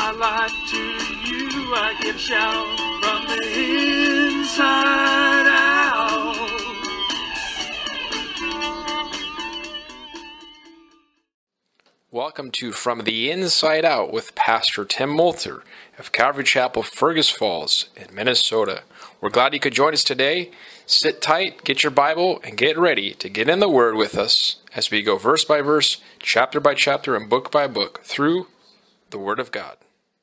my life to you. I give a shout from the inside out. Welcome to From the Inside Out with Pastor Tim Moulter of Calvary Chapel, Fergus Falls in Minnesota. We're glad you could join us today. Sit tight, get your Bible, and get ready to get in the Word with us as we go verse by verse, chapter by chapter, and book by book through the Word of God.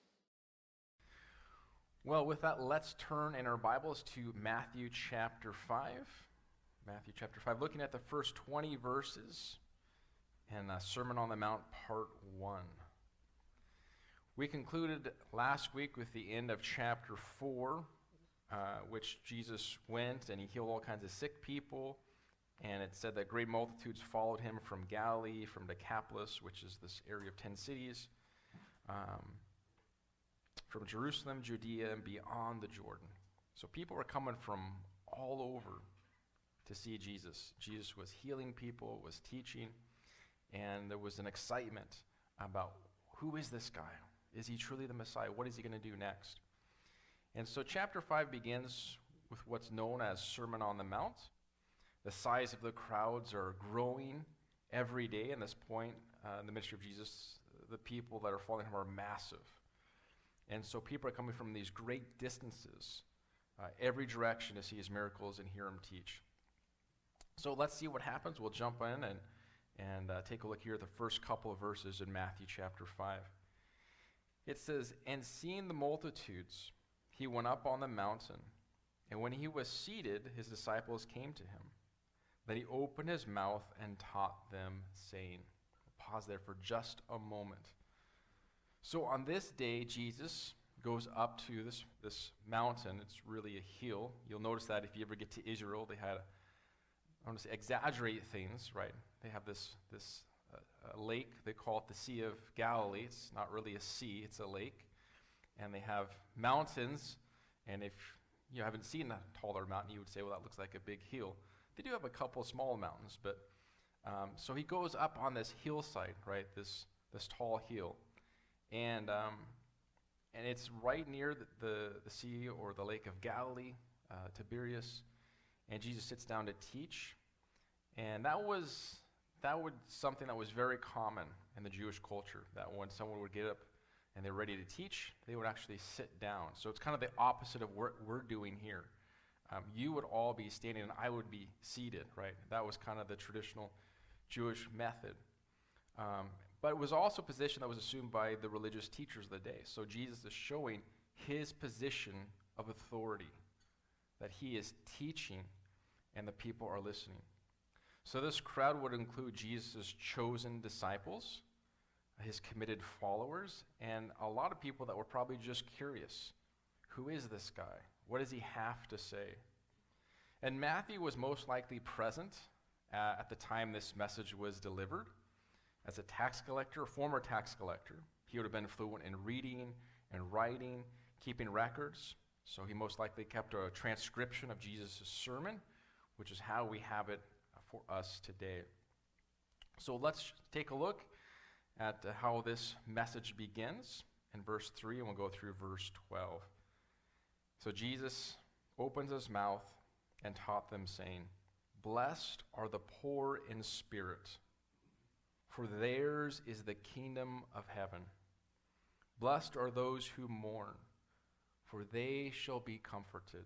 Well, with that, let's turn in our Bibles to Matthew chapter 5. Matthew chapter 5, looking at the first 20 verses. And Sermon on the Mount, Part 1. We concluded last week with the end of chapter 4, which Jesus went and he healed all kinds of sick people. And it said that great multitudes followed him from Galilee, from Decapolis, which is this area of 10 cities, from Jerusalem, Judea, and beyond the Jordan. So people were coming from all over to see Jesus. Jesus was healing people, was teaching. And there was an excitement about, who is this guy? Is he truly the Messiah? What is he going to do next? And so chapter 5 begins with what's known as Sermon on the Mount. The size of the crowds are growing every day. At this point in the ministry of Jesus, the people that are following him are massive. And so people are coming from these great distances, every direction to see his miracles and hear him teach. So let's see what happens. We'll jump in and take a look here at the first couple of verses in Matthew chapter 5. It says, "And seeing the multitudes, he went up on the mountain. And when he was seated, his disciples came to him. Then he opened his mouth and taught them, saying," pause there for just a moment. So on this day, Jesus goes up to this mountain. It's really a hill. You'll notice that if you ever get to Israel, they had I want to say exaggerate things, right? They have this lake. They call it the Sea of Galilee. It's not really a sea, it's a lake. And they have mountains. And if you haven't seen a taller mountain, you would say, well, that looks like a big hill. They do have a couple of small mountains, but so he goes up on this hillside, right? This tall hill, and it's right near the sea or the Lake of Galilee, Tiberias. And Jesus sits down to teach. And that was something that was very common in the Jewish culture, that when someone would get up and they're ready to teach, they would actually sit down. So it's kind of the opposite of what we're doing here. You would all be standing and I would be seated, right? That was kind of the traditional Jewish method. But it was also a position that was assumed by the religious teachers of the day. So Jesus is showing his position of authority, that he is teaching and the people are listening. So this crowd would include Jesus' chosen disciples, his committed followers, and a lot of people that were probably just curious. Who is this guy? What does he have to say? And Matthew was most likely present at the time this message was delivered. As a tax collector, a former tax collector, he would have been fluent in reading and writing, keeping records. So he most likely kept a transcription of Jesus' sermon, which is how we have it for us today. So let's take a look at how this message begins in verse 3, and we'll go through verse 12. So Jesus opens his mouth and taught them, saying, "Blessed are the poor in spirit, for theirs is the kingdom of heaven. Blessed are those who mourn, for they shall be comforted.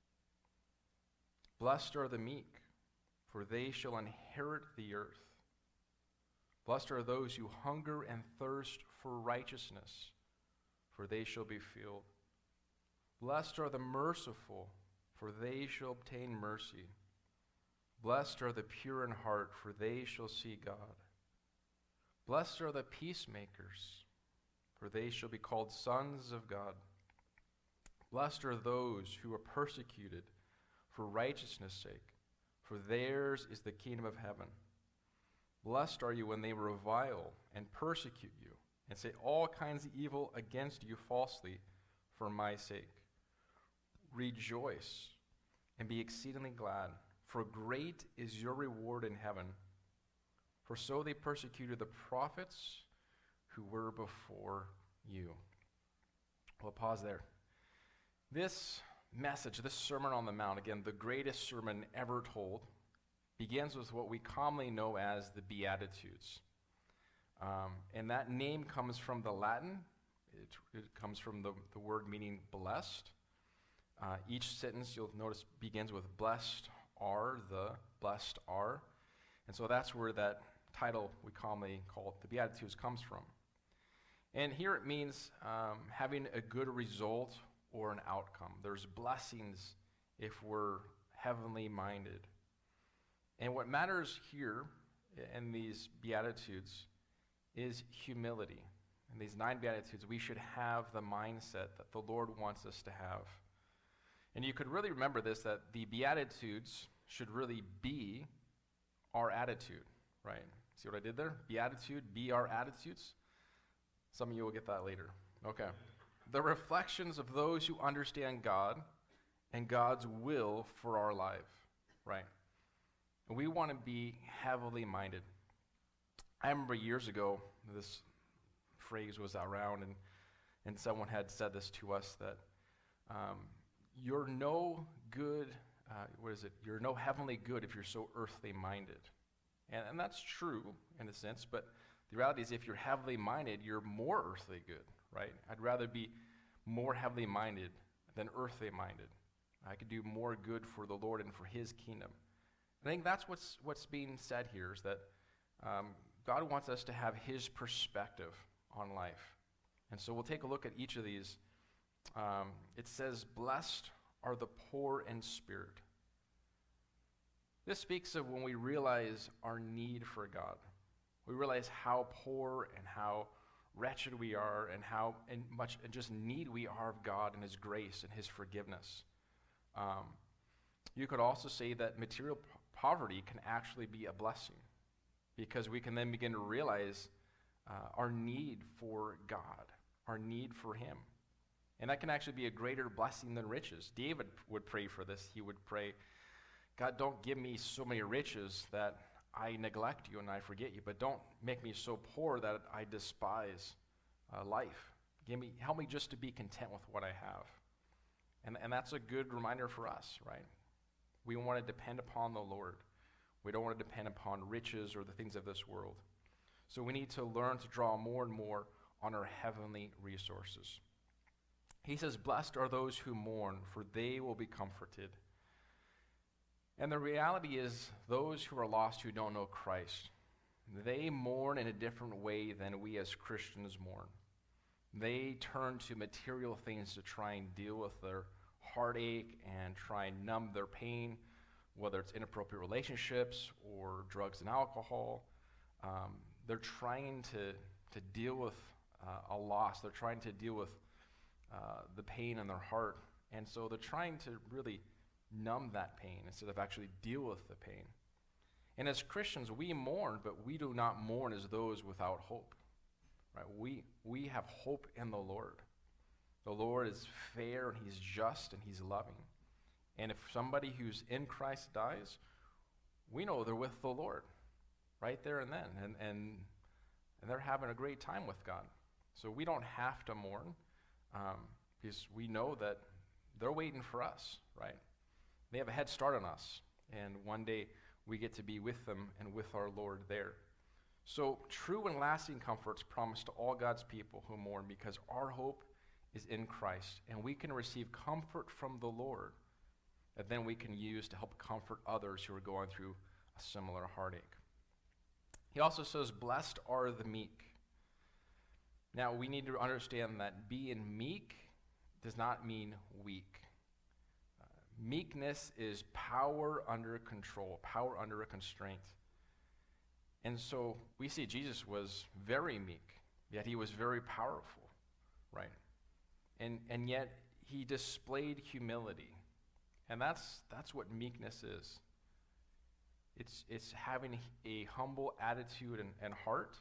Blessed are the meek, for they shall inherit the earth. Blessed are those who hunger and thirst for righteousness, for they shall be filled. Blessed are the merciful, for they shall obtain mercy. Blessed are the pure in heart, for they shall see God. Blessed are the peacemakers, for they shall be called sons of God. Blessed are those who are persecuted for righteousness' sake, for theirs is the kingdom of heaven. Blessed are you when they revile and persecute you, and say all kinds of evil against you falsely for my sake. Rejoice and be exceedingly glad, for great is your reward in heaven. For so they persecuted the prophets who were before you." We'll pause there. This message, this Sermon on the Mount, again, the greatest sermon ever told, begins with what we commonly know as the Beatitudes. And that name comes from the Latin. It comes from the word meaning blessed. Each sentence, you'll notice, begins with blessed are the, blessed are. And so that's where that title we commonly call it, the Beatitudes, comes from. And here it means having a good result or an outcome. There's blessings if we're heavenly minded. And what matters here in these Beatitudes is humility. In these 9 Beatitudes, we should have the mindset that the Lord wants us to have. And you could really remember this, that the Beatitudes should really be our attitude, right? See what I did there? Beatitude, be our attitudes. Some of you will get that later. Okay. The reflections of those who understand God and God's will for our life, right? And we want to be heavily minded. I remember years ago, this phrase was around, and someone had said this to us, that you're no good, you're no heavenly good if you're so earthly minded. And that's true in a sense, but the reality is if you're heavenly minded, you're more earthly good, right? I'd rather be more heavenly minded than earthly minded. I could do more good for the Lord and for his kingdom. I think that's what's being said here, is that God wants us to have his perspective on life. And so we'll take a look at each of these. It says, blessed are the poor in spirit. This speaks of when we realize our need for God. We realize how poor and how wretched we are, and how much just need we are of God and his grace and his forgiveness. You could also say that material poverty can actually be a blessing, because we can then begin to realize our need for God, our need for him. And that can actually be a greater blessing than riches. David would pray for this. He would pray, God, don't give me so many riches that I neglect you and I forget you, but don't make me so poor that I despise life. Help me just to be content with what I have. And that's a good reminder for us, right? We want to depend upon the Lord. We don't want to depend upon riches or the things of this world. So we need to learn to draw more and more on our heavenly resources. He says, blessed are those who mourn, for they will be comforted. And the reality is, those who are lost who don't know Christ, they mourn in a different way than we as Christians mourn. They turn to material things to try and deal with their heartache and try and numb their pain, whether it's inappropriate relationships or drugs and alcohol. They're trying to deal with a loss. They're trying to deal with the pain in their heart. And so they're trying to really numb that pain instead of actually deal with the pain. And as Christians, we mourn, but we do not mourn as those without hope. Right? We have hope in the Lord. The Lord is fair, and he's just, and he's loving. And if somebody who's in Christ dies, we know they're with the Lord right there and then. And they're having a great time with God. So we don't have to mourn because we know that they're waiting for us, right? They have a head start on us. And one day we get to be with them and with our Lord there. So true and lasting comforts promised to all God's people who mourn, because our hope is in Christ, and we can receive comfort from the Lord that then we can use to help comfort others who are going through a similar heartache. He also says, blessed are the meek. Now, we need to understand that being meek does not mean weak. Meekness is power under control, power under a constraint. And so we see Jesus was very meek, yet he was very powerful, right? And yet he displayed humility. And that's what meekness is. It's having a humble attitude and heart.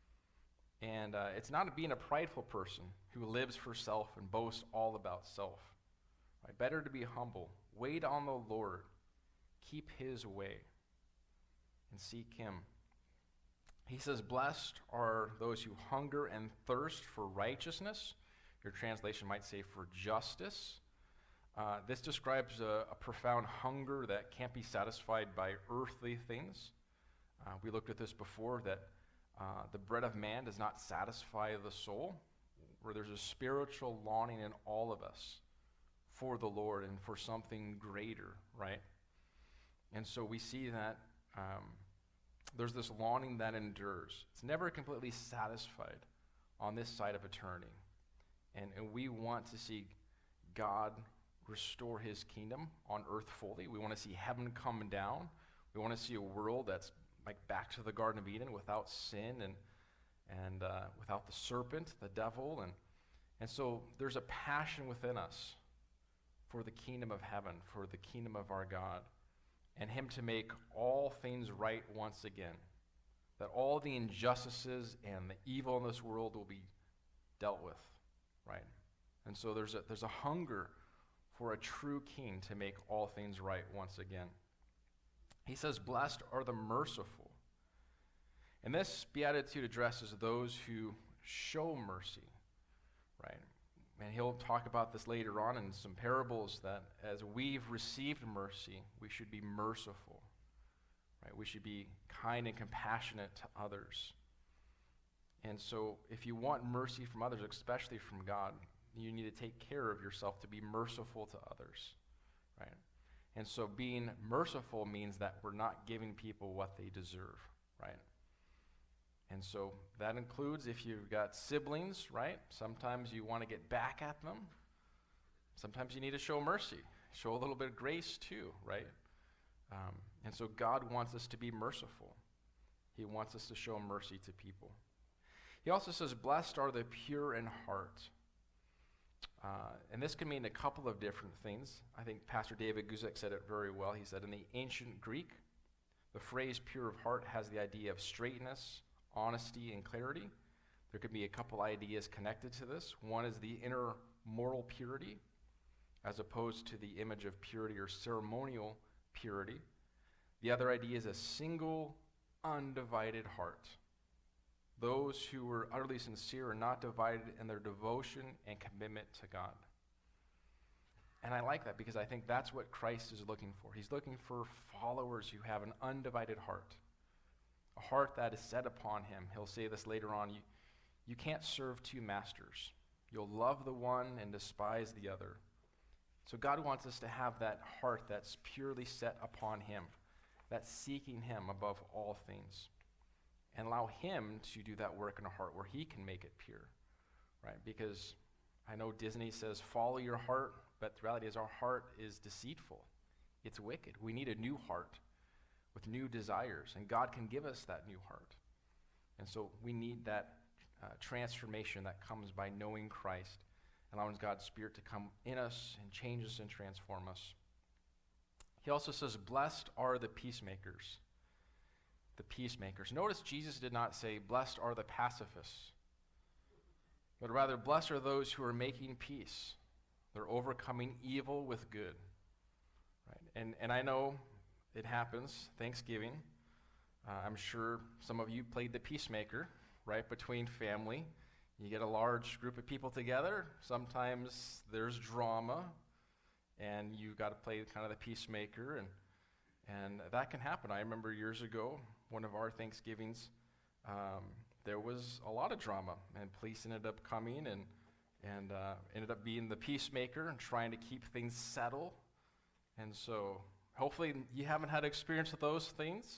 And it's not being a prideful person who lives for self and boasts all about self. Right? Better to be humble. Wait on the Lord. Keep his way. And seek him. He says, blessed are those who hunger and thirst for righteousness, Your translation might say for justice. This describes a profound hunger that can't be satisfied by earthly things. We looked at this before, that the bread of man does not satisfy the soul, where there's a spiritual longing in all of us for the Lord and for something greater, right? And so we see that there's this longing that endures. It's never completely satisfied on this side of eternity. And we want to see God restore his kingdom on earth fully. We want to see heaven come down. We want to see a world that's like back to the Garden of Eden without sin and without the serpent, the devil. And so there's a passion within us for the kingdom of heaven, for the kingdom of our God, and him to make all things right once again. That all the injustices and the evil in this world will be dealt with, right? And so there's a hunger for a true king to make all things right once again. He says, blessed are the merciful. And this beatitude addresses those who show mercy, right? And he'll talk about this later on in some parables, that as we've received mercy, we should be merciful, right? We should be kind and compassionate to others. And so if you want mercy from others, especially from God, you need to take care of yourself to be merciful to others, right? And so being merciful means that we're not giving people what they deserve, right? And so that includes if you've got siblings, right? Sometimes you want to get back at them. Sometimes you need to show mercy, show a little bit of grace too, right? And so God wants us to be merciful. He wants us to show mercy to people. He also says, blessed are the pure in heart. And this can mean a couple of different things. I think Pastor David Guzik said it very well. He said in the ancient Greek, the phrase pure of heart has the idea of straightness, honesty, and clarity. There could be a couple ideas connected to this. One is the inner moral purity, as opposed to the image of purity or ceremonial purity. The other idea is a single, undivided heart. Those who were utterly sincere and not divided in their devotion and commitment to God. And I like that because I think that's what Christ is looking for. He's looking for followers who have an undivided heart, a heart that is set upon him. He'll say this later on, you can't serve two masters. You'll love the one and despise the other. So God wants us to have that heart that's purely set upon him, that's seeking him above all things, and allow him to do that work in our heart where he can make it pure, right? Because I know Disney says, follow your heart, but the reality is our heart is deceitful. It's wicked. We need a new heart with new desires, and God can give us that new heart. And so we need that transformation that comes by knowing Christ, allowing God's Spirit to come in us and change us and transform us. He also says, blessed are the peacemakers. The peacemakers. Notice Jesus did not say, blessed are the pacifists, but rather, blessed are those who are making peace. They're overcoming evil with good. Right? And I know it happens, Thanksgiving. I'm sure some of you played the peacemaker, right, between family. You get a large group of people together. Sometimes there's drama, and you've got to play kind of the peacemaker, and that can happen. I remember years ago, one of our Thanksgivings, there was a lot of drama, and police ended up coming and ended up being the peacemaker and trying to keep things settled. And so hopefully you haven't had experience with those things,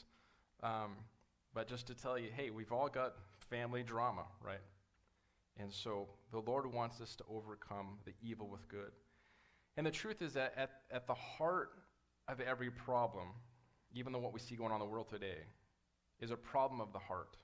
but just to tell you, hey, we've all got family drama, right? And so the Lord wants us to overcome the evil with good. And the truth is that at the heart of every problem, even though what we see going on in the world today, is a problem of the heart.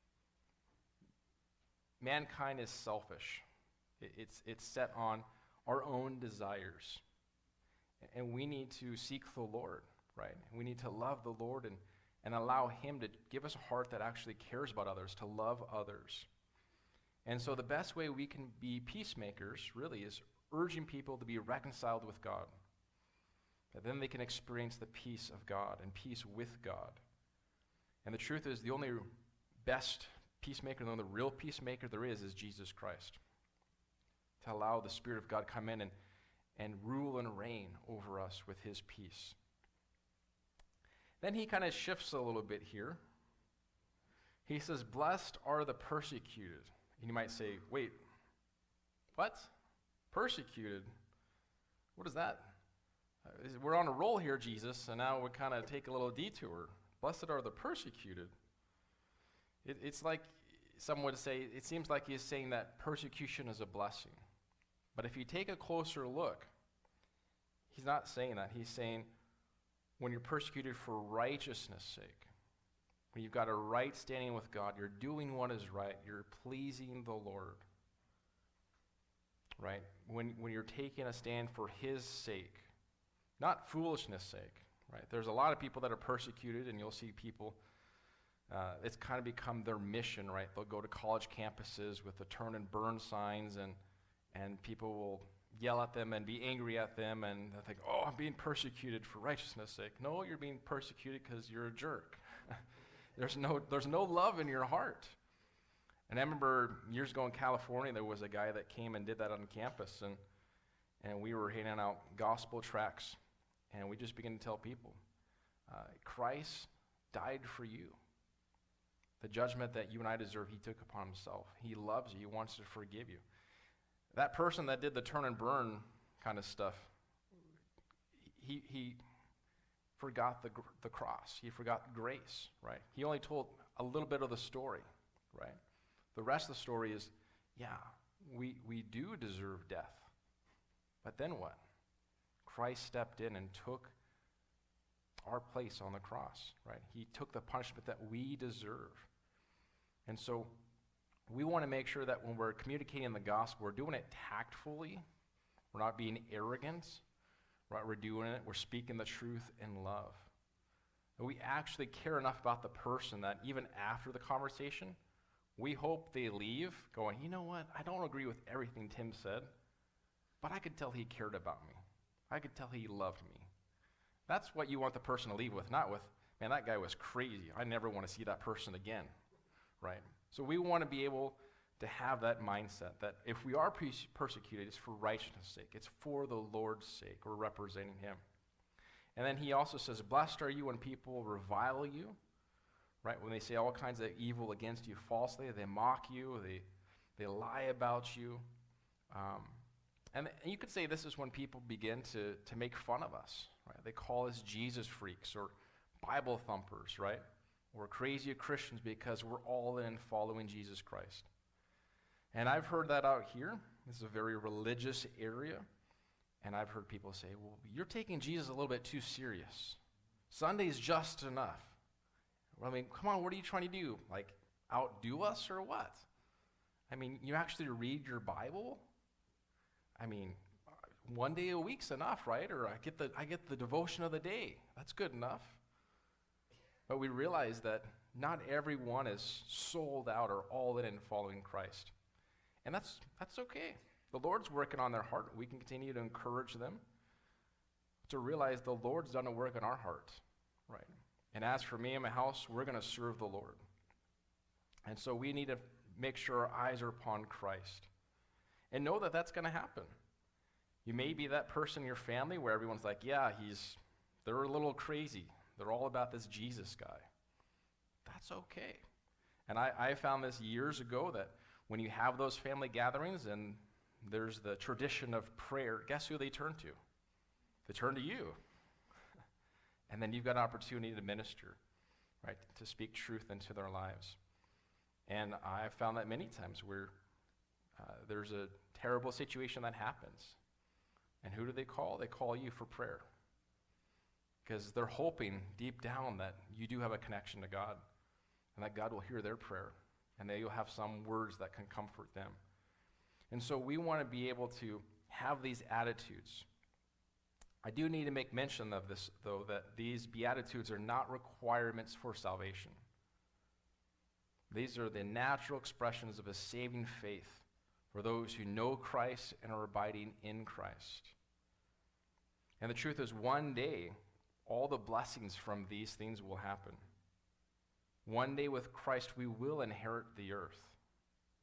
Mankind is selfish. It's set on our own desires. And we need to seek the Lord, right? We need to love the Lord and allow him to give us a heart that actually cares about others, to love others. And so the best way we can be peacemakers, really, is urging people to be reconciled with God. That then they can experience the peace of God and peace with God. And the truth is, the only best peacemaker, the only real peacemaker there is Jesus Christ. to allow the Spirit of God come in and rule and reign over us with his peace. Then he kind of shifts a little bit here. He says, blessed are the persecuted. And you might say, wait, what? Persecuted? What is that? We're on a roll here, Jesus, and now we kind of take a little detour. Blessed are the persecuted. It's like some would say, it seems like he's saying that persecution is a blessing. But if you take a closer look, he's not saying that. He's saying when you're persecuted for righteousness' sake, when you've got a right standing with God, you're doing what is right, you're pleasing the Lord, right? When you're taking a stand for his sake, not foolishness' sake, right? There's a lot of people that are persecuted, and you'll see people, it's kind of become their mission, right? They'll go to college campuses with the turn and burn signs, and people will yell at them and be angry at them, and they'll think, oh, I'm being persecuted for righteousness' sake. No, you're being persecuted because you're a jerk. There's no love in your heart. And I remember years ago in California, there was a guy that came and did that on campus, and we were handing out gospel tracts, and we just began to tell people, Christ died for you. The judgment that you and I deserve, he took upon himself. He loves you. He wants to forgive you. That person that did the turn and burn kind of stuff, he forgot the cross. He forgot grace, right? He only told a little bit of the story, right? The rest of the story is, yeah, we do deserve death. But then what? Christ stepped in and took our place on the cross, right? He took the punishment that we deserve. And so we want to make sure that when we're communicating the gospel, we're doing it tactfully. We're not being arrogant, right? We're doing it, we're speaking the truth in love. And we actually care enough about the person that even after the conversation, we hope they leave going, you know what? I don't agree with everything Tim said, but I could tell he cared about me. I could tell he loved me. That's what you want the person to leave with, not with, man, that guy was crazy. I never want to see that person again, right? So we want to be able to have that mindset that if we are persecuted, it's for righteousness' sake. It's for the Lord's sake. We're representing him. And then he also says, blessed are you when people revile you, right? When they say all kinds of evil against you falsely, they mock you, they lie about you. And you could say this is when people begin to make fun of us, right? They call us Jesus freaks or Bible thumpers, right? We're crazy Christians because we're all in following Jesus Christ. And I've heard that out here. This is a very religious area. And I've heard people say, well, you're taking Jesus a little bit too serious. Sunday's just enough. Well, I mean, come on, what are you trying to do? Like, outdo us or what? I mean, you actually read your Bible? I mean, one day a week's enough, right? Or I get the devotion of the day. That's good enough. But we realize that not everyone is sold out or all in following Christ. And that's okay. The Lord's working on their heart. We can continue to encourage them to realize the Lord's done a work in our heart, right? And as for me and my house, we're going to serve the Lord. And so we need to make sure our eyes are upon Christ. And know that that's going to happen. You may be that person in your family where everyone's like, yeah, they're a little crazy. They're all about this Jesus guy. That's okay. And I found this years ago that when you have those family gatherings and there's the tradition of prayer, guess who they turn to? They turn to you. And then you've got an opportunity to minister, right, to speak truth into their lives. And I've found that many times where there's a terrible situation that happens. And who do they call? They call you for prayer. Because they're hoping deep down that you do have a connection to God and that God will hear their prayer and that you'll have some words that can comfort them. And so we want to be able to have these attitudes. I do need to make mention of this, though, that these Beatitudes are not requirements for salvation. These are the natural expressions of a saving faith for those who know Christ and are abiding in Christ. And the truth is, one day, all the blessings from these things will happen. One day with Christ, we will inherit the earth.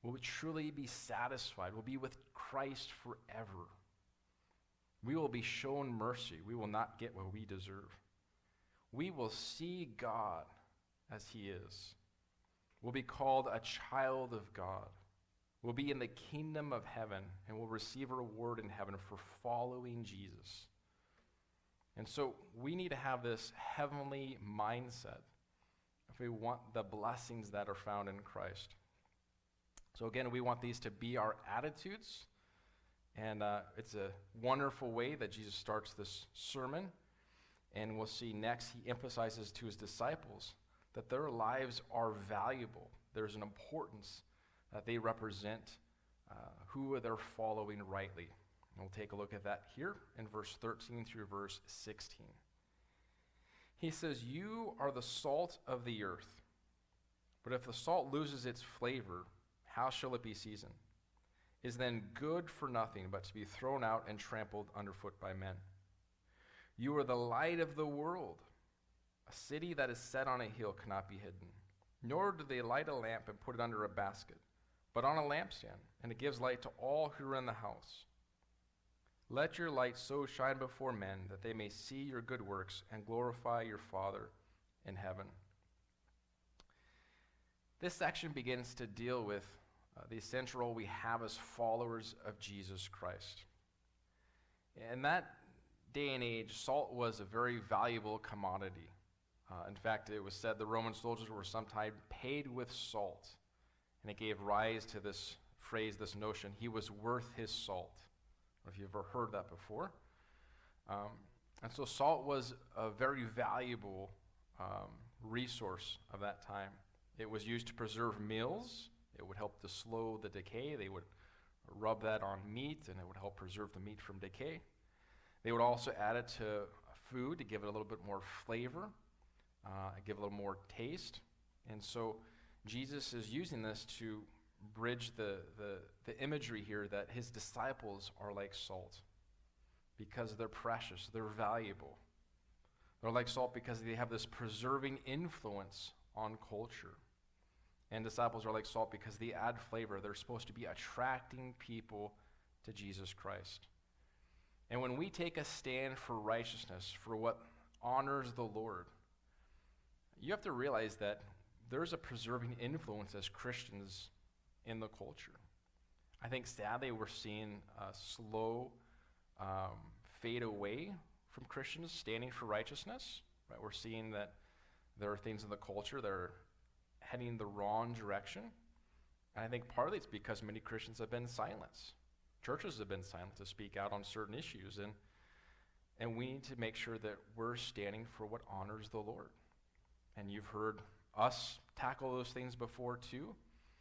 Will we truly be satisfied? We'll be with Christ forever. We will be shown mercy. We will not get what we deserve. We will see God as he is. We'll be called a child of God. We'll be in the kingdom of heaven, and we'll receive a reward in heaven for following Jesus. And so we need to have this heavenly mindset if we want the blessings that are found in Christ. So again, we want these to be our attitudes, and it's a wonderful way that Jesus starts this sermon. And we'll see next, he emphasizes to his disciples that their lives are valuable. There's an importance that they represent who they're following rightly. And we'll take a look at that here in verse 13 through verse 16. He says, "You are the salt of the earth. But if the salt loses its flavor, how shall it be seasoned? Is then good for nothing but to be thrown out and trampled underfoot by men. You are the light of the world. A city that is set on a hill cannot be hidden. Nor do they light a lamp and put it under a basket, but on a lampstand, and it gives light to all who are in the house. Let your light so shine before men that they may see your good works and glorify your Father in heaven." This section begins to deal with the essential role we have as followers of Jesus Christ. In that day and age, salt was a very valuable commodity. In fact, it was said the Roman soldiers were sometimes paid with salt. And it gave rise to this phrase, this notion, he was worth his salt. I don't know if you've ever heard that before. And so salt was a very valuable resource of that time. It was used to preserve meals. It would help to slow the decay. They would rub that on meat, and it would help preserve the meat from decay. They would also add it to food to give it a little bit more flavor, give it a little more taste. And so Jesus is using this to bridge the imagery here that his disciples are like salt because they're precious, they're valuable. They're like salt because they have this preserving influence on culture. And disciples are like salt because they add flavor. They're supposed to be attracting people to Jesus Christ. And when we take a stand for righteousness, for what honors the Lord, you have to realize that there's a preserving influence as Christians in the culture. I think sadly we're seeing a slow fade away from Christians standing for righteousness. Right? We're seeing that there are things in the culture that are heading the wrong direction. And I think partly it's because many Christians have been silenced. Churches have been silent to speak out on certain issues. And we need to make sure that we're standing for what honors the Lord. And you've heard us tackle those things before too.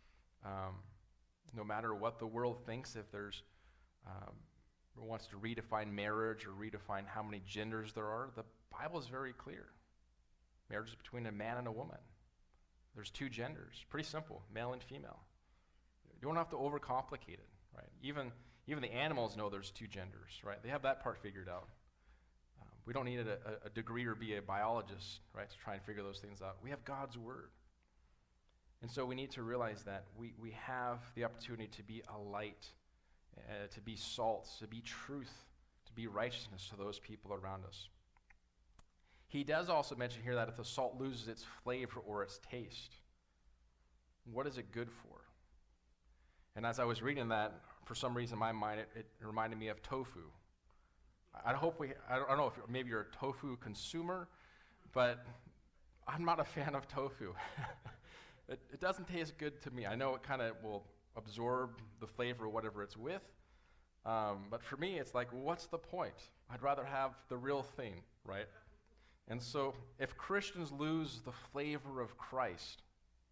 No matter what the world thinks, if there's wants to redefine marriage or redefine how many genders there are, the Bible is very clear. Marriage is between a man and a woman. There's two genders, pretty simple, male and female. You don't have to overcomplicate it, right? Even the animals know there's two genders, right? They have that part figured out. We don't need a degree or be a biologist, right, to try and figure those things out. We have God's word. And so we need to realize that we have the opportunity to be a light, to be salt, to be truth, to be righteousness to those people around us. He does also mention here that if the salt loses its flavor or its taste, what is it good for? And as I was reading that, for some reason in my mind, it reminded me of tofu. I don't know if maybe you're a tofu consumer, but I'm not a fan of tofu. It doesn't taste good to me. I know it kind of will absorb the flavor of whatever it's with, but for me, it's like, what's the point? I'd rather have the real thing, right? And so if Christians lose the flavor of Christ,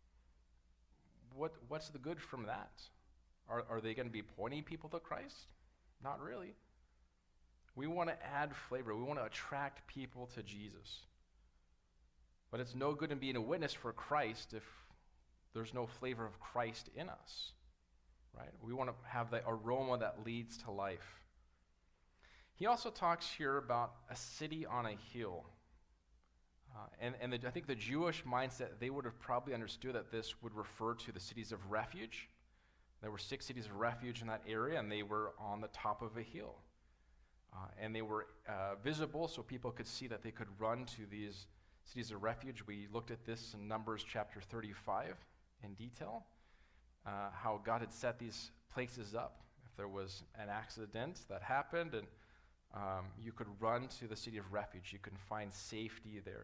what's the good from that? Are they going to be pointing people to Christ? Not really. We want to add flavor. We want to attract people to Jesus. But it's no good in being a witness for Christ if there's no flavor of Christ in us, right? We want to have the aroma that leads to life. He also talks here about a city on a hill. I think the Jewish mindset, they would have probably understood that this would refer to the cities of refuge, There were 6 cities of refuge in that area, and they were on the top of a hill. And they were visible so people could see that they could run to these cities of refuge. We looked at this in Numbers chapter 35 in detail, how God had set these places up. If there was an accident that happened, and you could run to the city of refuge, you could find safety there.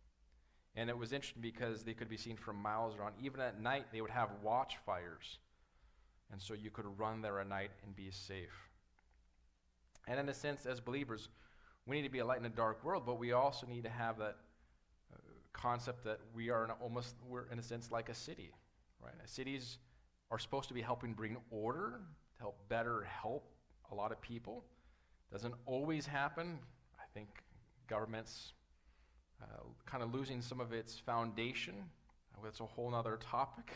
And it was interesting because they could be seen from miles around. Even at night, they would have watch fires. And so you could run there at night and be safe. And in a sense, as believers, we need to be a light in a dark world, but we also need to have that concept that we're in a sense like a city, right? Cities are supposed to be helping bring order, to help a lot of people. Doesn't always happen. I think government's kind of losing some of its foundation. That's a whole other topic.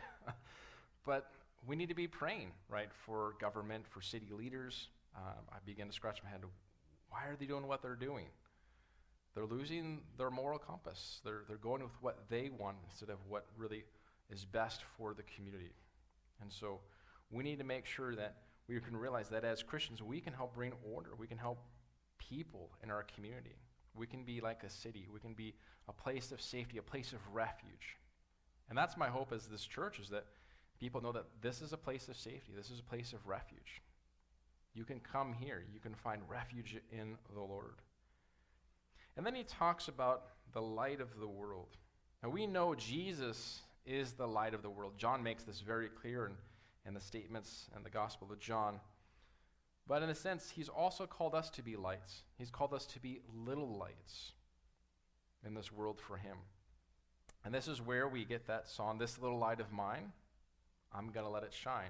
But we need to be praying, right, for government, for city leaders. I began to scratch my head. Why are they doing what they're doing? They're losing their moral compass. They're going with what they want instead of what really is best for the community. And so we need to make sure that we can realize that as Christians, we can help bring order. We can help people in our community. We can be like a city. We can be a place of safety, a place of refuge. And that's my hope as this church, is that people know that this is a place of safety. This is a place of refuge. You can come here. You can find refuge in the Lord. And then he talks about the light of the world. Now we know Jesus is the light of the world. John makes this very clear in the statements in the Gospel of John. But in a sense, he's also called us to be lights. He's called us to be little lights in this world for him. And this is where we get that song, "This Little Light of Mine, I'm going to let it shine."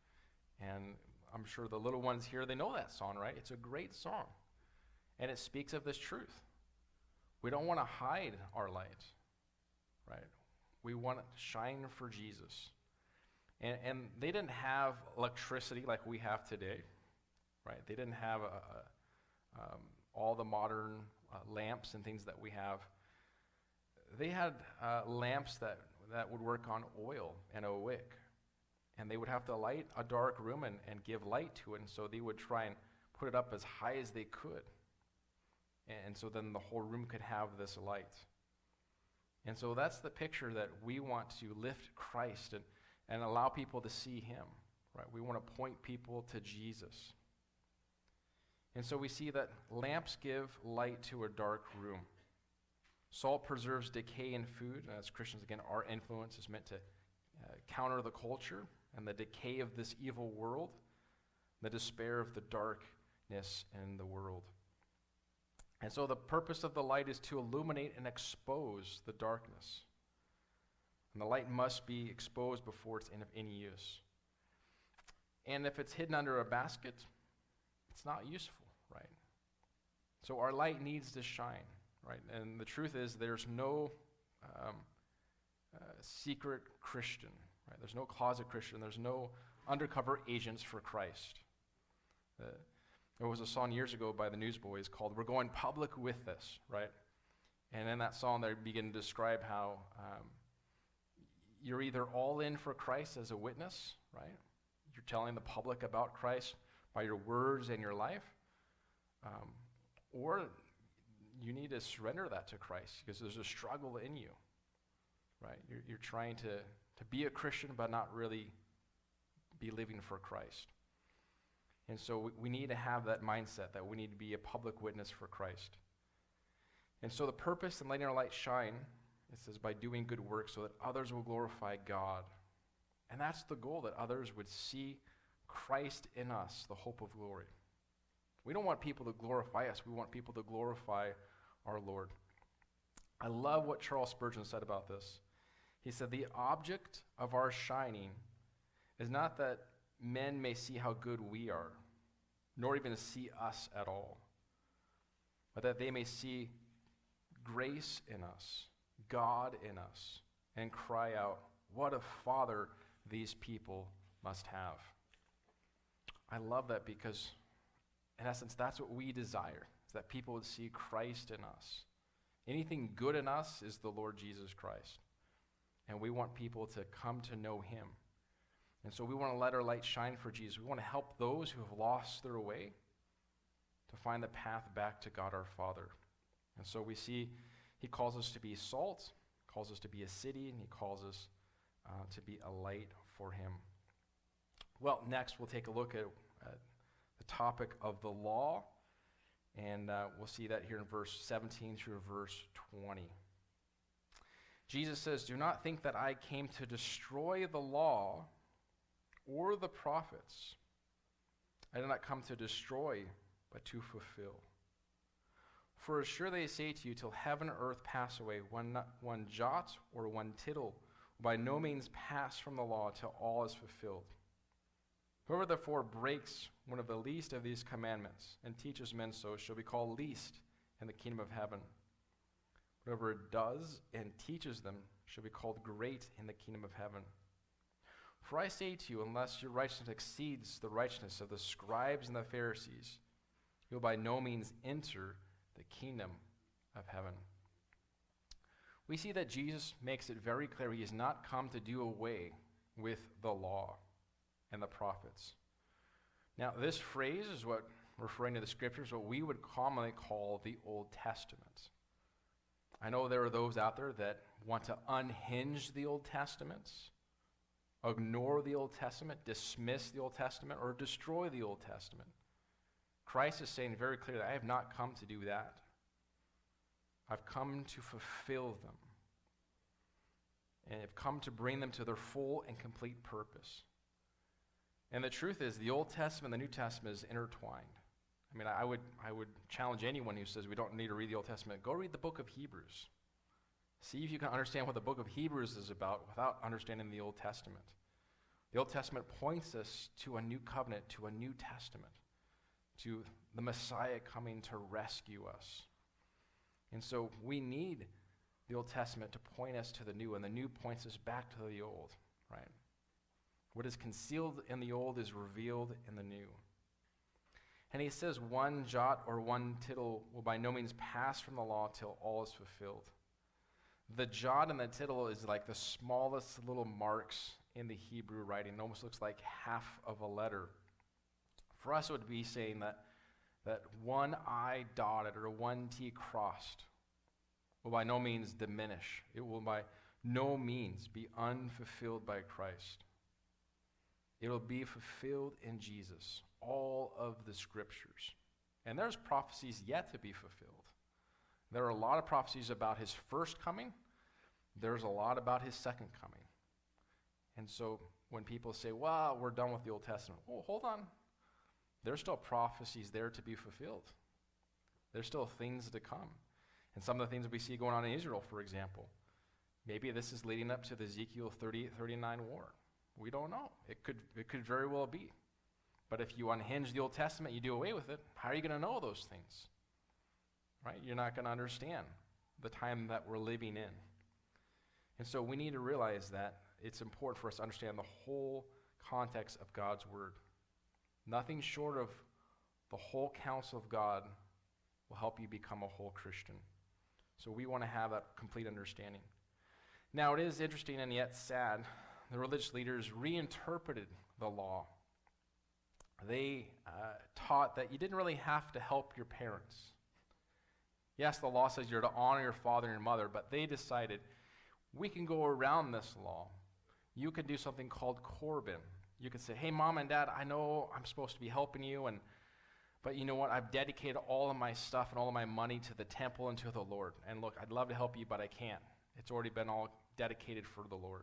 And I'm sure the little ones here, they know that song, right? It's a great song. And it speaks of this truth. We don't want to hide our light, right? We want to shine for Jesus. And they didn't have electricity like we have today, right? They didn't have all the modern lamps and things that we have. They had lamps that would work on oil and a wick. And they would have to light a dark room and give light to it. And so they would try and put it up as high as they could. And so then the whole room could have this light. And so that's the picture that we want to lift Christ and allow people to see him, right? We want to point people to Jesus. And so we see that lamps give light to a dark room. Salt preserves decay in food. And as Christians, again, our influence is meant to counter the culture and the decay of this evil world, the despair of the darkness in the world. And so the purpose of the light is to illuminate and expose the darkness. And the light must be exposed before it's of any use. And if it's hidden under a basket, it's not useful, right? So our light needs to shine, right? And the truth is there's no secret Christian, right? There's no closet Christian. There's no undercover agents for Christ. There was a song years ago by the Newsboys called "We're Going Public with This," right? And in that song, they begin to describe how you're either all in for Christ as a witness, right? You're telling the public about Christ by your words and your life, or you need to surrender that to Christ because there's a struggle in you, right? You're trying to be a Christian but not really be living for Christ. And so we need to have that mindset that we need to be a public witness for Christ. And so the purpose in letting our light shine, it says, by doing good work so that others will glorify God. And that's the goal, that others would see Christ in us, the hope of glory. We don't want people to glorify us. We want people to glorify our Lord. I love what Charles Spurgeon said about this. He said, "The object of our shining is not that men may see how good we are, nor even see us at all, but that they may see grace in us, God in us, and cry out, 'What a Father these people must have.'" I love that because, in essence, that's what we desire, is that people would see Christ in us. Anything good in us is the Lord Jesus Christ. And we want people to come to know him. And so we want to let our light shine for Jesus. We want to help those who have lost their way to find the path back to God our Father. And so we see he calls us to be salt, calls us to be a city, and he calls us to be a light for him. Well, next we'll take a look at the topic of the law, and we'll see that here in verse 17 through verse 20. Jesus says, "Do not think that I came to destroy the law or the prophets. I did not come to destroy, but to fulfill. For assuredly I say to you, till heaven and earth pass away, one jot or one tittle will by no means pass from the law till all is fulfilled. Whoever therefore breaks one of the least of these commandments and teaches men so shall be called least in the kingdom of heaven. Whoever does and teaches them shall be called great in the kingdom of heaven. For I say to you, unless your righteousness exceeds the righteousness of the scribes and the Pharisees, you will by no means enter the kingdom of heaven." We see that Jesus makes it very clear he has not come to do away with the law and the prophets. Now, this phrase is what, referring to the scriptures, what we would commonly call the Old Testament. I know there are those out there that want to unhinge the Old Testament, ignore the Old Testament, dismiss the Old Testament, or destroy the Old Testament. Christ is saying very clearly, I have not come to do that. I've come to fulfill them. And I've come to bring them to their full and complete purpose. And the truth is, the Old Testament and the New Testament is intertwined. I mean, I would challenge anyone who says we don't need to read the Old Testament. Go read the book of Hebrews. See if you can understand what the book of Hebrews is about without understanding the Old Testament. The Old Testament points us to a new covenant, to a new testament, to the Messiah coming to rescue us. And so we need the Old Testament to point us to the new, and the new points us back to the old, right? What is concealed in the old is revealed in the new. And he says one jot or one tittle will by no means pass from the law till all is fulfilled. The jot and the tittle is like the smallest little marks in the Hebrew writing. It almost looks like half of a letter. For us, it would be saying that one I dotted or one T crossed will by no means diminish. It will by no means be unfulfilled by Christ. It will be fulfilled in Jesus, all of the scriptures. And there's prophecies yet to be fulfilled. There are a lot of prophecies about his first coming. There's a lot about his second coming. And so when people say, well, we're done with the Old Testament, oh, hold on. There's still prophecies there to be fulfilled. There's still things to come. And some of the things we see going on in Israel, for example, maybe this is leading up to the Ezekiel 38-39 war. We don't know. It could very well be. But if you unhinge the Old Testament, you do away with it, how are you going to know those things? Right? You're not going to understand the time that we're living in. And so we need to realize that it's important for us to understand the whole context of God's word. Nothing short of the whole counsel of God will help you become a whole Christian. So we want to have that complete understanding. Now, it is interesting and yet sad. The religious leaders reinterpreted the law. They taught that you didn't really have to help your parents. Yes, the law says you're to honor your father and your mother, but they decided we can go around this law. You can do something called Corban. You can say, hey, Mom and Dad, I know I'm supposed to be helping you, but you know what? I've dedicated all of my stuff and all of my money to the temple and to the Lord. And look, I'd love to help you, but I can't. It's already been all dedicated for the Lord.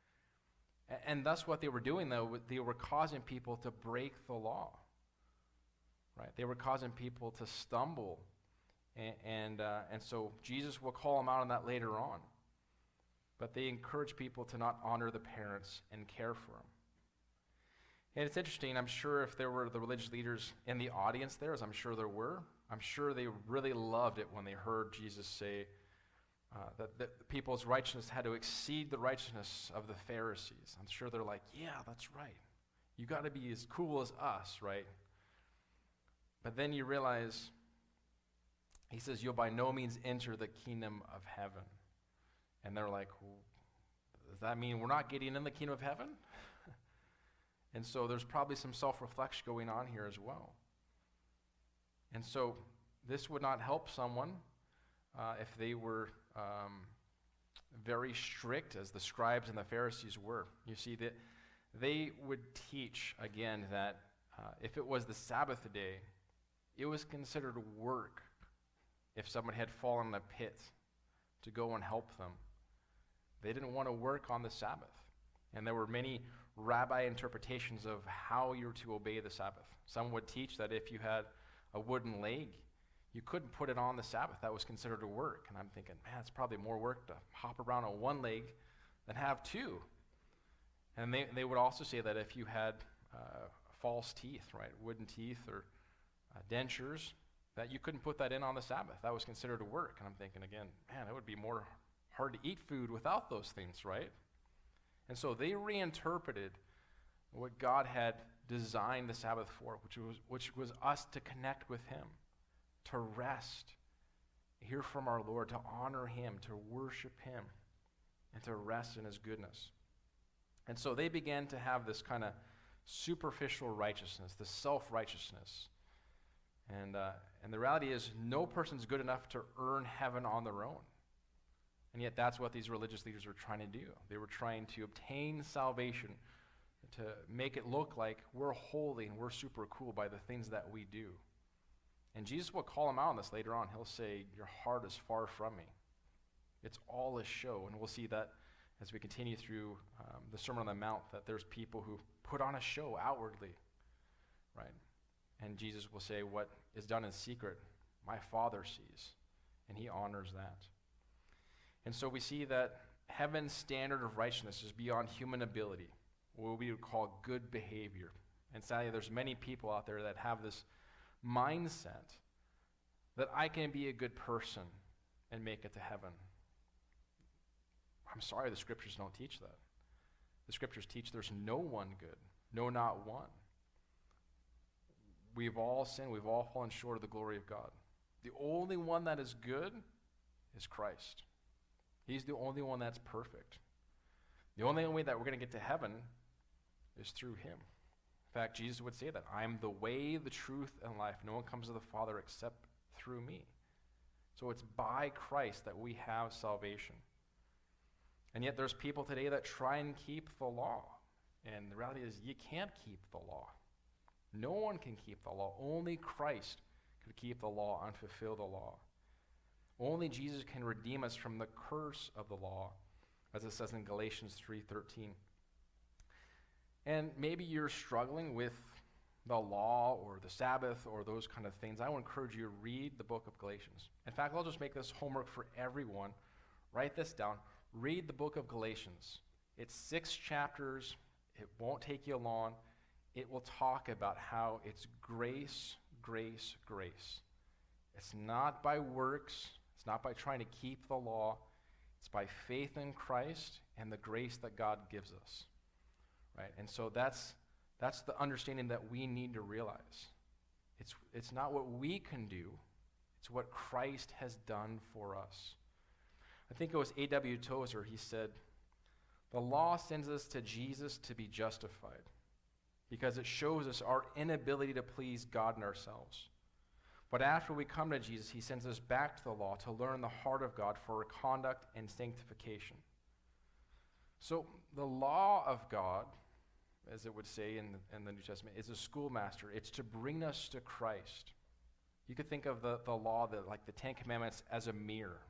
And thus what they were doing, though, they were causing people to break the law. Right? They were causing people to stumble. And so Jesus will call them out on that later on. But they encourage people to not honor the parents and care for them. And it's interesting, I'm sure if there were the religious leaders in the audience there, as I'm sure there were, I'm sure they really loved it when they heard Jesus say that people's righteousness had to exceed the righteousness of the Pharisees. I'm sure they're like, yeah, that's right. You got to be as cool as us, right? But then you realize, he says, you'll by no means enter the kingdom of heaven. And they're like, well, does that mean we're not getting in the kingdom of heaven? And so there's probably some self-reflection going on here as well. And so this would not help someone if they were very strict, as the scribes and the Pharisees were. You see, that they would teach, again, that if it was the Sabbath day, it was considered work if someone had fallen in a pit to go and help them. They didn't want to work on the Sabbath. And there were many rabbi interpretations of how you're to obey the Sabbath. Some would teach that if you had a wooden leg, you couldn't put it on the Sabbath. That was considered a work. And I'm thinking, man, it's probably more work to hop around on one leg than have two. And they would also say that if you had false teeth, right, wooden teeth or dentures, that you couldn't put that in on the Sabbath. That was considered a work. And I'm thinking again, man, it would be more hard to eat food without those things, right? And so they reinterpreted what God had designed the Sabbath for, which was us to connect with him, to rest, hear from our Lord, to honor him, to worship him, and to rest in his goodness. And so they began to have this kind of superficial righteousness, this self-righteousness. And the reality is no person's good enough to earn heaven on their own. And yet that's what these religious leaders were trying to do. They were trying to obtain salvation, to make it look like we're holy and we're super cool by the things that we do. And Jesus will call them out on this later on. He'll say, your heart is far from me. It's all a show. And we'll see that as we continue through the Sermon on the Mount, that there's people who put on a show outwardly, right? And Jesus will say, what is done in secret, my Father sees, and he honors that. And so we see that heaven's standard of righteousness is beyond human ability, what we would call good behavior. And sadly, there's many people out there that have this mindset that I can be a good person and make it to heaven. I'm sorry, the scriptures don't teach that. The scriptures teach there's no one good, no, not one. We've all sinned, we've all fallen short of the glory of God. The only one that is good is Christ. He's the only one that's perfect. The only way that we're going to get to heaven is through him. In fact, Jesus would say that, I am the way, the truth, and life. No one comes to the Father except through me. So it's by Christ that we have salvation. And yet there's people today that try and keep the law. And the reality is you can't keep the law. No one can keep the law. Only Christ could keep the law and fulfill the law. Only Jesus can redeem us from the curse of the law, as it says in Galatians 3:13. And maybe you're struggling with the law or the Sabbath or those kind of things. I would encourage you to read the book of Galatians. In fact, I'll just make this homework for everyone. Write this down. Read the book of Galatians. It's 6 chapters. It won't take you long. It will talk about how it's grace, grace, grace. It's not by works. It's not by trying to keep the law. It's by faith in Christ and the grace that God gives us. Right? And so that's the understanding that we need to realize. It's not what we can do. It's what Christ has done for us. I think it was A.W. Tozer. He said, the law sends us to Jesus to be justified because it shows us our inability to please God and ourselves. But after we come to Jesus, he sends us back to the law to learn the heart of God for conduct and sanctification. So the law of God, as it would say in the New Testament, is a schoolmaster. It's to bring us to Christ. You could think of the law, like the 10 Commandments, as a mirror.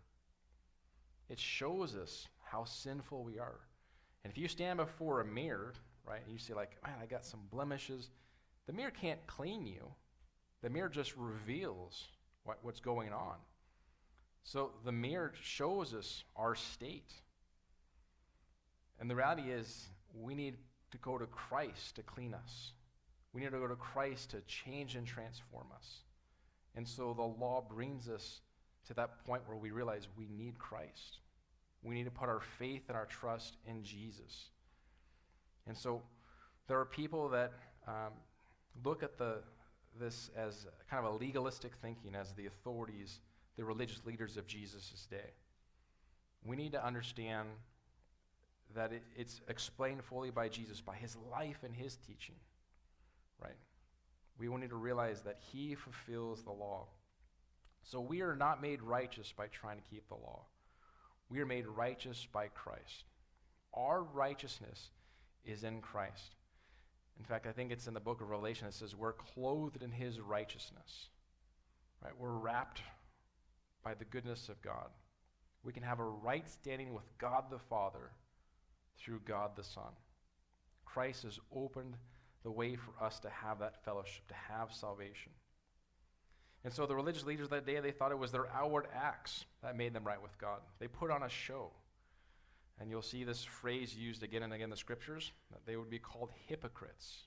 It shows us how sinful we are. And if you stand before a mirror, right, and you say like, man, I got some blemishes, the mirror can't clean you. The mirror just reveals what's going on. So the mirror shows us our state. And the reality is we need to go to Christ to clean us. We need to go to Christ to change and transform us. And so the law brings us to that point where we realize we need Christ. We need to put our faith and our trust in Jesus. And so there are people that look at this as kind of a legalistic thinking as the authorities, the religious leaders of Jesus' day. We need to understand that it's explained fully by Jesus, by his life and his teaching, right? We need to realize that he fulfills the law. So we are not made righteous by trying to keep the law. We are made righteous by Christ. Our righteousness is in Christ. In fact, I think it's in the book of Revelation. It says we're clothed in his righteousness, right? We're wrapped by the goodness of God. We can have a right standing with God the Father through God the Son. Christ has opened the way for us to have that fellowship, to have salvation. And so the religious leaders of that day, they thought it was their outward acts that made them right with God. They put on a show. And you'll see this phrase used again and again in the scriptures, that they would be called hypocrites.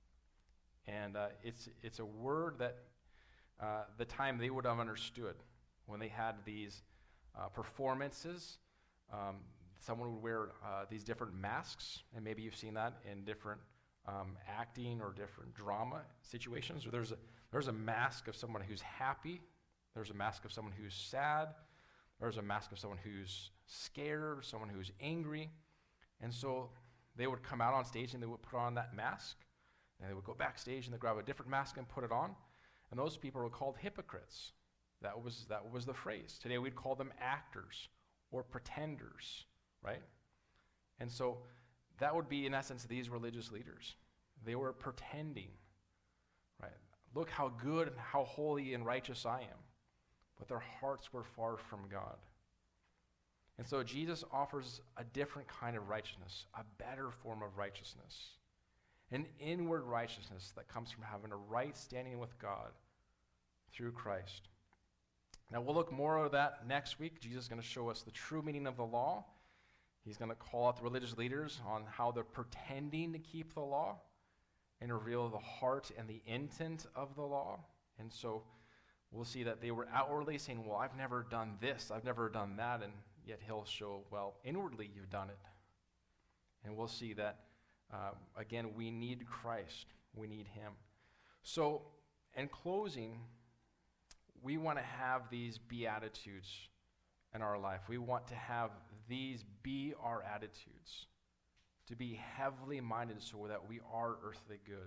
And it's a word that the time they would have understood when they had these performances. Someone would wear these different masks, and maybe you've seen that in different acting or different drama situations. There's a mask of someone who's happy. There's a mask of someone who's sad. There's a mask of someone who's scared, someone who's angry. And so they would come out on stage and they would put on that mask. And they would go backstage and they'd grab a different mask and put it on. And those people were called hypocrites. That was the phrase. Today we'd call them actors or pretenders, right? And so that would be, in essence, these religious leaders. They were pretending, right? Look how good and how holy and righteous I am. But their hearts were far from God. And so Jesus offers a different kind of righteousness, a better form of righteousness, an inward righteousness that comes from having a right standing with God through Christ. Now, we'll look more at that next week. Jesus is going to show us the true meaning of the law. He's going to call out the religious leaders on how they're pretending to keep the law and reveal the heart and the intent of the law. And so we'll see that they were outwardly saying, well, I've never done this, I've never done that, and yet he'll show, well, inwardly you've done it. And we'll see that, again, we need Christ. We need him. So, in closing, we want to have these beatitudes in our life. We want to have these be our attitudes, to be heavenly minded so that we are earthly good.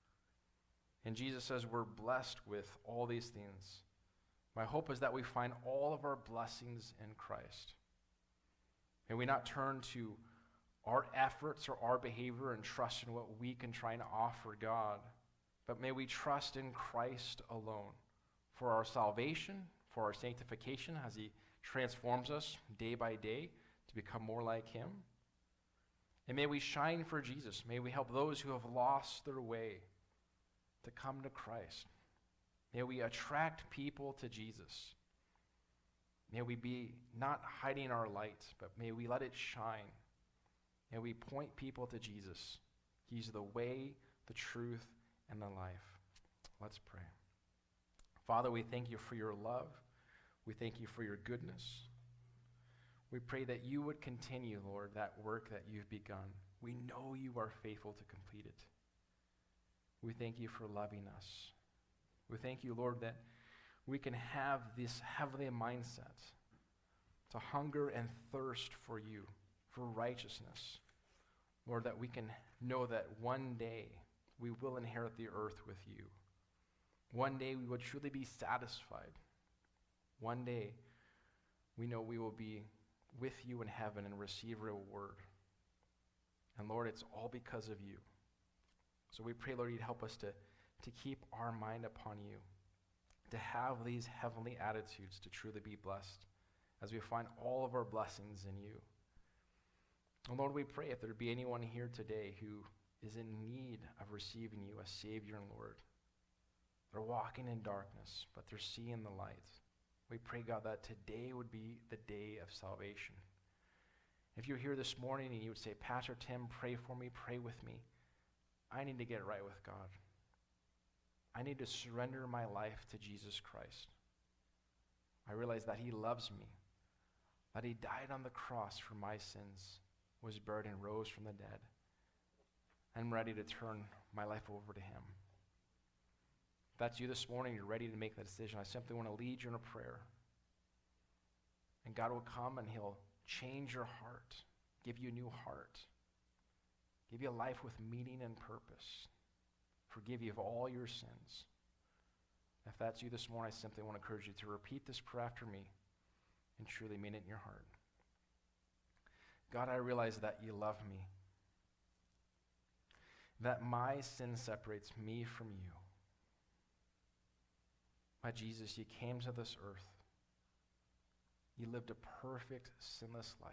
And Jesus says we're blessed with all these things. My hope is that we find all of our blessings in Christ. May we not turn to our efforts or our behavior and trust in what we can try and offer God, but may we trust in Christ alone for our salvation, for our sanctification as he transforms us day by day to become more like him. And may we shine for Jesus. May we help those who have lost their way to come to Christ. May we attract people to Jesus. May we be not hiding our light, but may we let it shine. May we point people to Jesus. He's the way, the truth, and the life. Let's pray. Father, we thank you for your love. We thank you for your goodness. We pray that you would continue, Lord, that work that you've begun. We know you are faithful to complete it. We thank you for loving us. We thank you, Lord, that we can have this heavenly mindset to hunger and thirst for you, for righteousness. Lord, that we can know that one day we will inherit the earth with you. One day we will truly be satisfied. One day we know we will be with you in heaven and receive reward. And Lord, it's all because of you. So we pray, Lord, you'd help us to keep our mind upon you, to have these heavenly attitudes, to truly be blessed as we find all of our blessings in you. And Lord, we pray if there be anyone here today who is in need of receiving you as Savior and Lord. They're walking in darkness, but they're seeing the light. We pray, God, that today would be the day of salvation. If you're here this morning and you would say, Pastor Tim, pray for me, pray with me. I need to get right with God. I need to surrender my life to Jesus Christ. I realize that he loves me, that he died on the cross for my sins, was buried and rose from the dead. I'm ready to turn my life over to him. If that's you this morning, you're ready to make that decision, I simply want to lead you in a prayer. And God will come and he'll change your heart, give you a new heart, give you a life with meaning and purpose, forgive you of all your sins. If that's you this morning, I simply want to encourage you to repeat this prayer after me and truly mean it in your heart. God, I realize that you love me, that my sin separates me from you. My Jesus, you came to this earth. You lived a perfect, sinless life.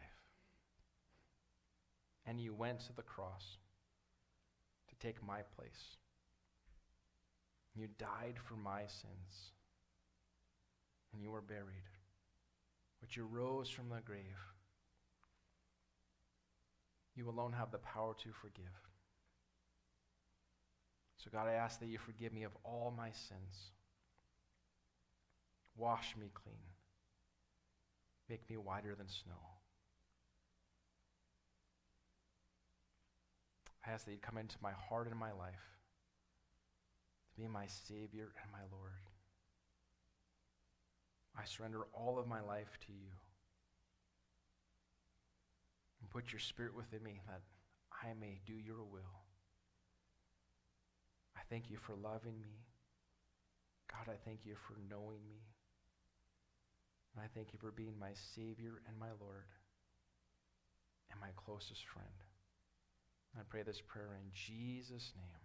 And you went to the cross to take my place. You died for my sins. And you were buried. But you rose from the grave. You alone have the power to forgive. So God, I ask that you forgive me of all my sins. Wash me clean. Make me whiter than snow. I ask that you come into my heart and my life to be my Savior and my Lord. I surrender all of my life to you. And put your Spirit within me that I may do your will. I thank you for loving me. God, I thank you for knowing me. And I thank you for being my Savior and my Lord and my closest friend. I pray this prayer in Jesus' name.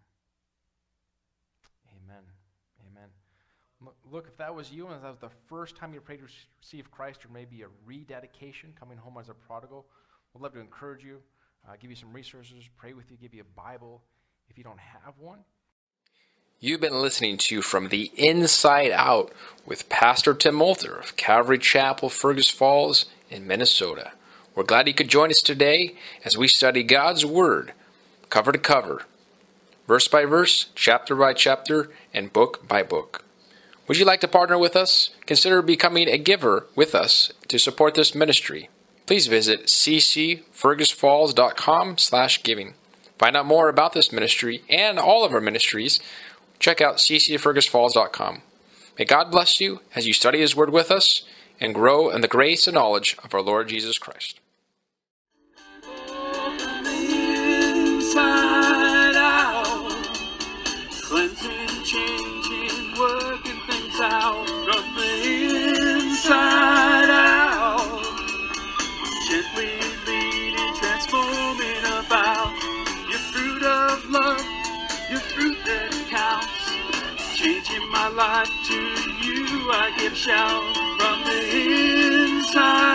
Amen. Amen. Look, if that was you and that was the first time you prayed to receive Christ, or maybe a rededication, coming home as a prodigal, we'd love to encourage you, give you some resources, pray with you, give you a Bible if you don't have one. You've been listening to From the Inside Out with Pastor Tim Moulter of Calvary Chapel, Fergus Falls in Minnesota. We're glad you could join us today as we study God's Word, cover to cover, verse by verse, chapter by chapter, and book by book. Would you like to partner with us? Consider becoming a giver with us to support this ministry. Please visit ccfergusfalls.com/giving. Find out more about this ministry and all of our ministries. Check out ccfergusfalls.com. May God bless you as you study His Word with us and grow in the grace and knowledge of our Lord Jesus Christ. Inside out, cleansing, changing, working things out from the inside out, gently leading, transforming about your fruit of love, your fruit that counts. Changing my life to you, I give shout from the inside.